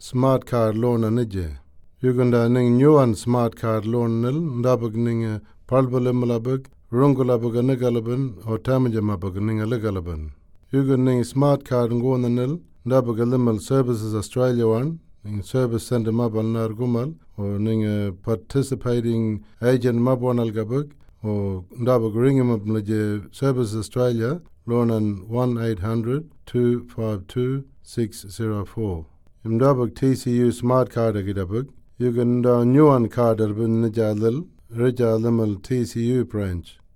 smart card loan anije. Yuganda ning nyuan smart card loan nil ndabag ning palbalimulabag rungulabag anigalaban o tamajamabag ning aligalaban. Yugan ning smart card ngona nil ndabag alimal Services Australia one ning service center mabal nargumal o ning participating agent mabwan algabag o ndabag ringimablaje Services Australia loan an 1-800-252-604. Imdabag TCU smart card agidabag. You can nyuan card arbin nijalil, Rijalimal TCU branch.